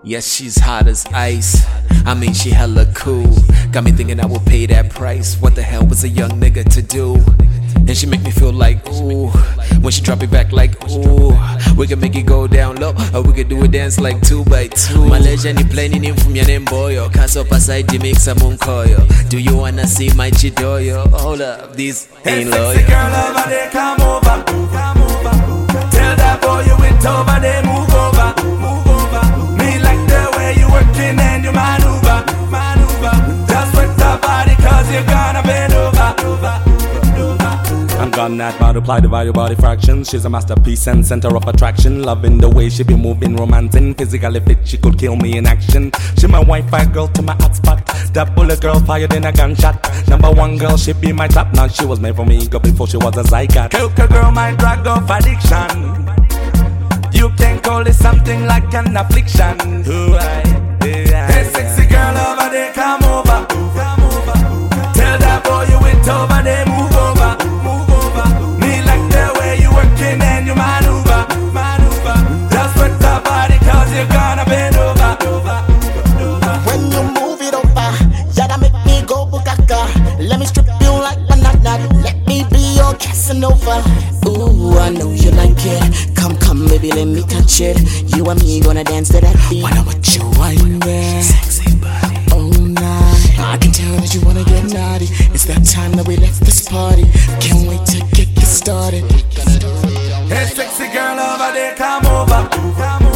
Yes, she's hot as ice. I mean, she hella cool. Got me thinking I will pay that price. What the hell was a young nigga to do? And she make me feel like, ooh. When she drop it back like, ooh. We can make it go down low, or we can do a dance like 2 by 2. Malaysia ni play ni mfumya nemboyo. Kaso pasai di mixa munkoyo. Do you wanna see my chidoyo? Hold up, these ain't loyal. Sexy girl over there, come over. Tell that boy you went over there, move over. Me like the way you working and you maneuver. Just with the body, cause you're gonna bend over. I'm gone that multiply, divide your body fractions. She's a masterpiece and center of attraction. Loving the way she be moving, romancing. Physically fit, she could kill me in action. She my Wi-Fi girl to my hotspot. That bullet girl fired in a gunshot. Number one girl, she be my top notch. She was made for me, girl, before she was a zygote. Coca girl, my drug of addiction. You can call it something like an affliction. Hey, sexy girl over there, come over. Tell that boy you went over there, move over. Me like the way you working and you maneuver. Just with the body, cause you're gonna bend over. When you move it over, yada make me go bukaka. Let me strip you like banana. Let me be your Casanova. Ooh, I know you like it. Come, baby, let me touch it. You and me gonna dance to that beat. Wanna watch you wind there, sexy body. Oh, night. I can tell that you wanna get naughty. It's that time that we left this party. Can't wait to get this started. Hey, sexy girl over there, come over.